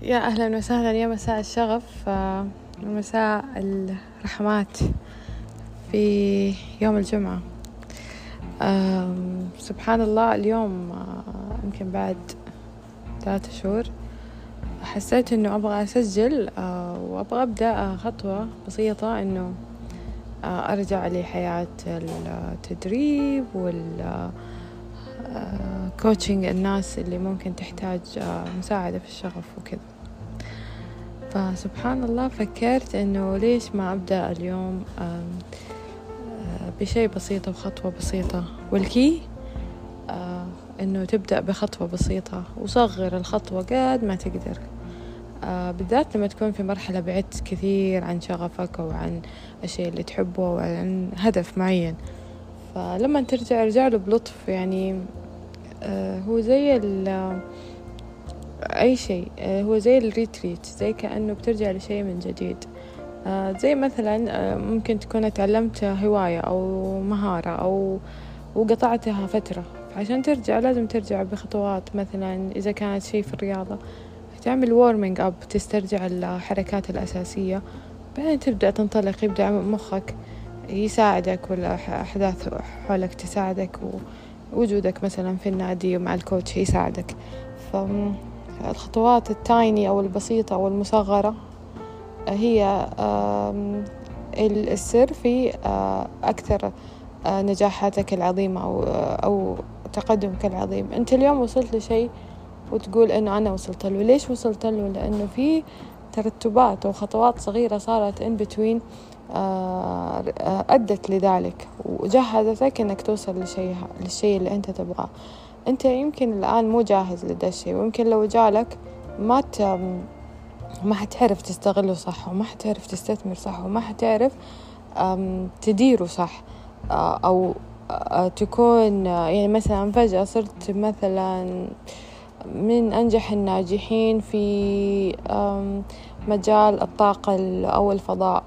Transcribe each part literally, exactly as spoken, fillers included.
يا أهلا وسهلا، يا مساء الشغف ومساء الرحمات في يوم الجمعة. سبحان الله، اليوم يمكن بعد ثلاثة شهور حسيت أنه أبغى أسجل وأبغى أبدأ خطوة بسيطة أنه أرجع لحياة التدريب والكوتشنج الناس اللي ممكن تحتاج مساعدة في الشغف وكذا. فسبحان الله فكرت أنه ليش ما أبدأ اليوم بشيء بسيطة وخطوة بسيطة، والكي أنه تبدأ بخطوة بسيطة وصغر الخطوة قد ما تقدر، بالذات لما تكون في مرحلة بعدت كثير عن شغفك أو عن الشيء اللي تحبه أو عن هدف معين. فلما ترجع رجع له بلطف، يعني هو زي أي شيء، هو زي الريتريت، زي كأنه بترجع لشيء من جديد. زي مثلا ممكن تكون تعلمت هواية أو مهارة أو وقطعتها فترة، عشان ترجع لازم ترجع بخطوات. مثلا إذا كانت شيء في الرياضة تعمل وورمينج أب، تسترجع الحركات الأساسية، بعدين تبدأ تنطلق، يبدأ مخك يساعدك والأحداث حولك تساعدك، ووجودك مثلا في النادي ومع الكوتش يساعدك. فالخطوات التايني أو البسيطة أو المصغرة هي السر في أكثر نجاحاتك العظيمة أو أو تقدمك العظيم. أنت اليوم وصلت لشيء وتقول إنه أنا وصلت له. ليش وصلت له؟ لأنه في ترتبات وخطوات صغيرة صارت in between أدت لذلك وجهزتك إنك توصل لشيء للشيء اللي أنت تبغاه. أنت يمكن الآن مو جاهز لهذا الشيء، ويمكن لو جالك ما ت... ما حتعرف تستغله صح، وما حتعرف تستثمر صح، وما حتعرف تديره صح، أو تكون يعني مثلا فجأة صرت مثلا من أنجح الناجحين في مجال الطاقة أو الفضاء،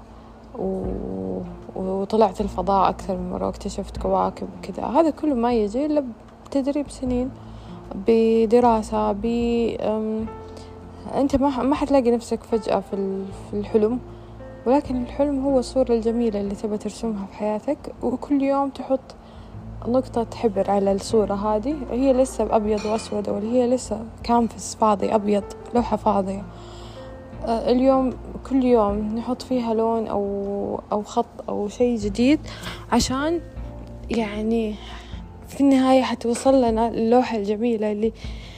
وطلعت الفضاء أكثر من مرة واكتشفت كواكب وكذا. هذا كله ما يجي إلا بتدريب سنين، بدراسة، ب أنت ما ما حتلاقي نفسك فجأة في الحلم، ولكن الحلم هو الصورة الجميلة اللي تبى ترسمها في حياتك، وكل يوم تحط نقطة حبر على الصورة هذه. هي لسه أبيض وأسود، أو هي لسه كانفاس فاضي أبيض، لوحة فاضية. اليوم كل يوم نحط فيها لون أو أو خط أو شيء جديد، عشان يعني في النهاية حتوصل لنا اللوحة الجميلة اللي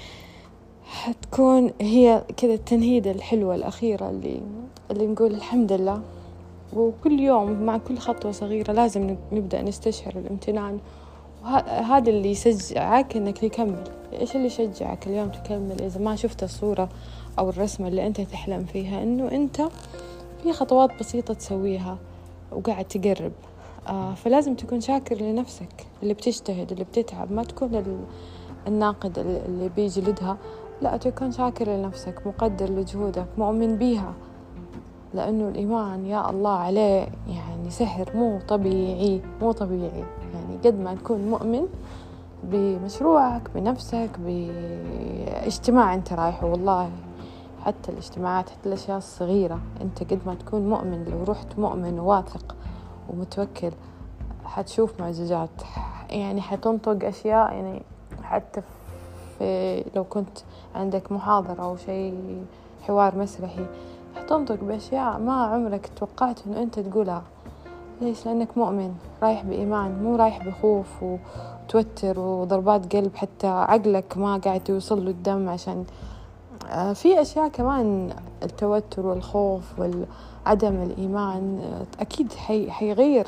حتكون هي كذا التنهيدة الحلوة الأخيرة اللي اللي نقول الحمد لله. وكل يوم مع كل خطوة صغيرة لازم نبدأ نستشعر الامتنان، وهذا اللي يشجعك إنك تكمل. إيش اللي يشجعك اليوم تكمل إذا ما شفت الصورة أو الرسمة اللي أنت تحلم فيها؟ إنه أنت في خطوات بسيطة تسويها وقاعد تقرب. آه فلازم تكون شاكر لنفسك، اللي بتجتهد، اللي بتتعب، ما تكون الناقد اللي بيجلدها، لا، تكون شاكر لنفسك، مقدر لجهودك، مؤمن بيها. لأنه الإيمان يا الله عليه يعني سحر مو طبيعي، مو طبيعي. يعني قد ما تكون مؤمن بمشروعك، بنفسك، باجتماع أنت رايحه، والله حتى الاجتماعات، حتى الأشياء الصغيرة، أنت قد ما تكون مؤمن، لو رحت مؤمن وواثق ومتوكل، حتشوف معجزات. يعني حتنطق أشياء، يعني حتى في لو كنت عندك محاضرة أو شيء حوار مسرحي، حتنطق بأشياء ما عمرك توقعت أنه أنت تقولها. ليش؟ لأنك مؤمن، رايح بإيمان، مو رايح بخوف وتوتر وضربات قلب، حتى عقلك ما قاعد يوصل له الدم. عشان في أشياء كمان، التوتر والخوف والعدم الإيمان أكيد حي حيغير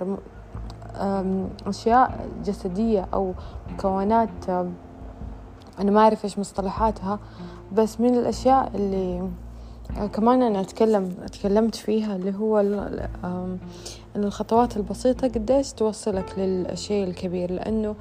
أشياء جسدية أو مكونات، أنا ما أعرف إيش مصطلحاتها، بس من الأشياء اللي كمان أنا أتكلم أتكلمت فيها اللي هو أن الخطوات البسيطة قديش توصلك للشيء الكبير. لأنه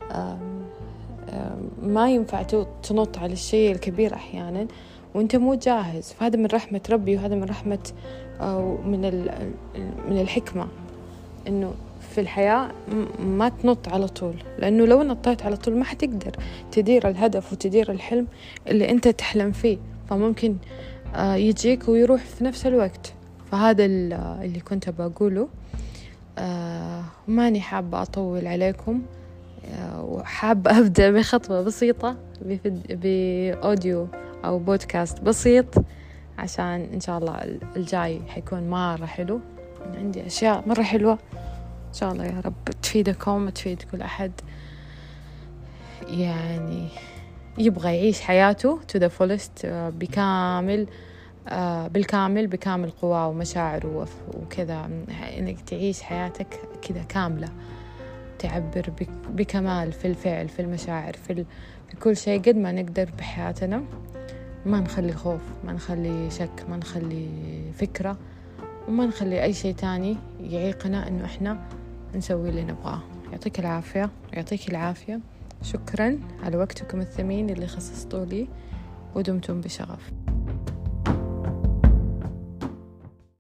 ما ينفع تنط على الشيء الكبير أحيانا وأنت مو جاهز. فهذا من رحمة ربي، وهذا من رحمة أو من من الحكمة، إنه في الحياة ما تنط على طول، لأنه لو نطيت على طول ما حتقدر تدير الهدف وتدير الحلم اللي أنت تحلم فيه. فممكن يجيك ويروح في نفس الوقت. فهذا اللي كنت بقوله. ماني حابة أطول عليكم، وحابة أبدأ بخطوة بسيطة بأوديو أو بودكاست بسيط، عشان إن شاء الله الجاي حيكون مرة حلو. عندي أشياء مرة حلوة إن شاء الله يا رب تفيدكم وتفيد كل أحد يعني يبغى يعيش حياته to the fullest بكامل بالكامل بكامل قواه ومشاعره وكذا، إنك تعيش حياتك كذا كاملة، تعبر بكمال في الفعل، في المشاعر، في, في كل شيء قد ما نقدر بحياتنا. ما نخلي خوف، ما نخلي شك، ما نخلي فكرة، وما نخلي أي شيء تاني يعيقنا إنه إحنا نسوي اللي نبغاه. يعطيك العافية، يعطيك العافية. شكرا على وقتكم الثمين اللي خصصتوا لي، ودمتم بشغف.